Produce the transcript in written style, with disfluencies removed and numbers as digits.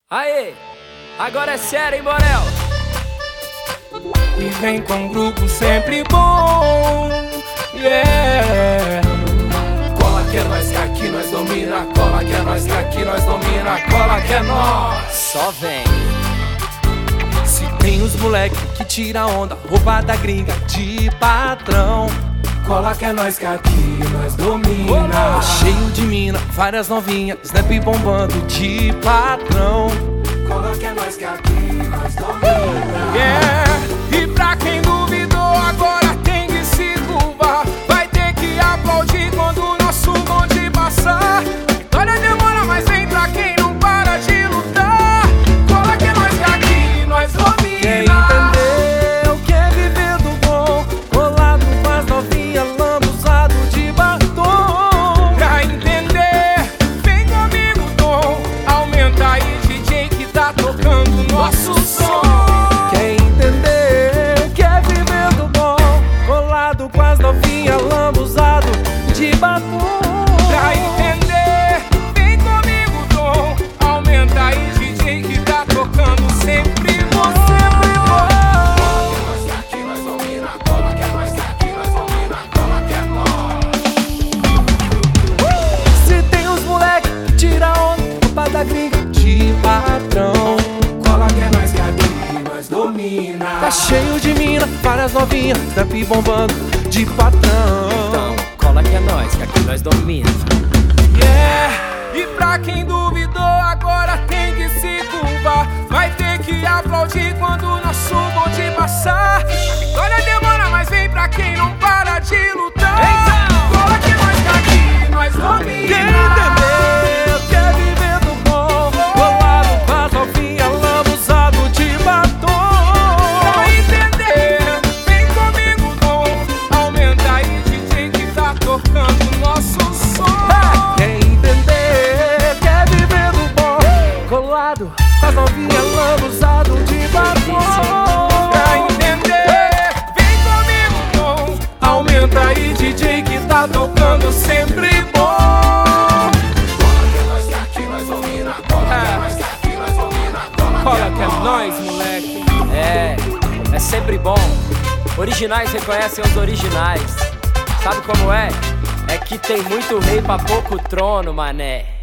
Aê, agora é sério, hein, Borel? E vem com um grupo sempre bom, yeah. Cola que é nós que aqui nós domina. Cola que é nós que aqui nós domina. Cola que é nós. Só vem. Se tem os moleque que tira onda, roupa da gringa de patrão. Cola que é nós que aqui nós domina. Cheio de mina, várias novinhas, snap bombando de patrão. Cola que é nós que aqui nós domina. Yeah. E pra quem duvidou agora tem que se curvar. Vai ter que aplaudir quando o nosso bonde passar. Vitória demora, mas vem pra quem não para de lutar. Cola que é nós que aqui nós domina. Quer entender, quer viver do bom, colado com as novinhas, lambuzado de batom. Pra entender, vem comigo, Tom. Aumenta aí, DJ, que tá tocando nosso som. Quer entender, quer viver do bom, colado com as novinhas, lambuzado de batom. Pra entender, vem comigo, Tom. Aumenta aí, DJ, que tá tocando sempre você. Se tem os moleque que tira onda, roupa da gringa de patrão. Cola que é nós que aqui nós domina. Tá cheio de mina, várias novinhas, snap bombando de patrão. Então, cola que é nós, que aqui nós domina. Yeah, e pra quem duvidou agora tem que se curvar. Vai ter que aplaudir quando o nosso bonde passar. A vitória demora, mas vem pra quem não para de lutar. Cola que é nós que aqui nós domina. Quer entender, quer viver do bom, colado com as novinhas, lambuzado de batom. Pra entender, vem comigo, Dom. Aumenta aí, DJ, que tá tocando nosso som. Quer entender, quer viver do bom, colado com as novinhas, lambuzado de batom. Pra entender, vem comigo, Dom. Aumenta aí, DJ, que tá tocando sempre bom. Cola que é nós que aqui nós domina. Cola que é nós que aqui nós domina. Cola que é nóis, moleque. É sempre bom. Originais reconhecem os originais. Sabe como é? É que tem muito rei pra pouco trono, mané.